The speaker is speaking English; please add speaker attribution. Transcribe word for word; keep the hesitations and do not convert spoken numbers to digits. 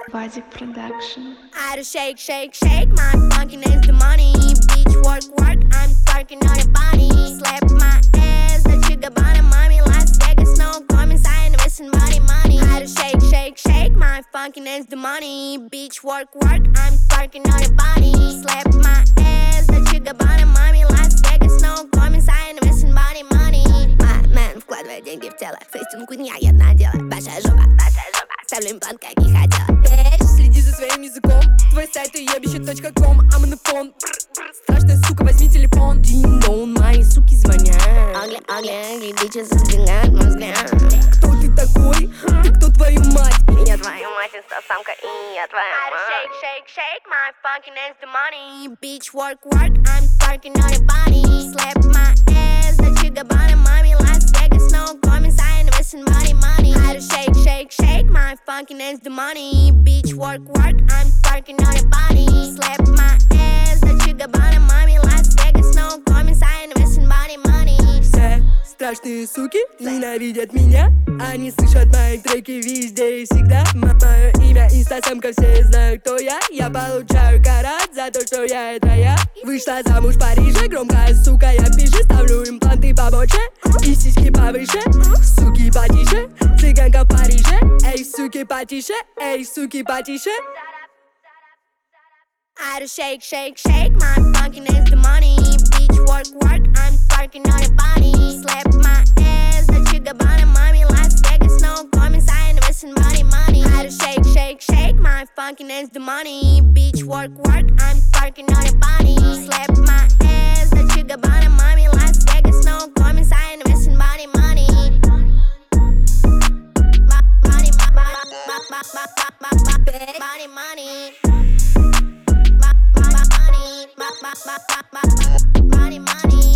Speaker 1: Vadi Production.
Speaker 2: I do shake, shake, shake, my funkin' is the money. Bitch, work, work, I'm twerking on your body. Slap my ass, the sugar bottom, mommy. Las Vegas, no comments, I ain't missing money, money. I do shake, shake, shake, my funkin' is the money. Bitch, work, work, I'm twerking on your body. Slap my ass, the sugar bottom, mommy. Las Vegas, no comments, I ain't missing money, money. My man вкладывает деньги в тело. Фейстинг у меня одна дело. Большая жопа, большая жопа. Ставлю имплант, как не хотела. Bitch, следи за своим языком. Твой сайт уебище точка ком. I'm on the phone. Страшная сука, возьми телефон. Дин-дон, мои суки звонят. Ugly, ugly, ugly, bitches взгляд, мой взгляд. Кто ты такой? Ты кто, твою мать? Я твою мать, инстасамка, и я твоя мать. Shake, shake, shake, my funkin' is the money. Bitch, work, work, I'm twerking on your body. Slap my ass, the sugar bottom, mommy. Las Vegas, no comments, I ain't missing money, money. I do shake, shake, shake, my funkin' is the money. Bitch, work, work, I'm twerking on your body. Slap my ass, the sugar bottom, mommy. Las Vegas, no comments, I ain't missing money, money.
Speaker 3: Все страшные суки ненавидят меня. Они слышат мои треки везде и всегда. Мое имя инстасамка, все знают, кто я. Я получаю карат за то, что я это я. Вышла замуж в Париже, громкая сука, я пишу. Ставлю импланты побольше и сиськи повыше. Суки потише, цыганка в Париже. Эй, суки потише, эй, суки потише.
Speaker 2: I do shake, shake, shake, my funkin' is the money. Bitch, work, work, I'm twerking on your body. Slap my ass, the sugar bottom, mommy. Las Vegas, no comments, I ain't missing money, money. I do shake, shake, shake, my funkin' is the money. Bitch, work, work, I'm twerking on your body. Slap my ass, the sugar bottom, mommy. Las Vegas, no comments, I ain't missing money, money. Money, money, money, money. Money, money.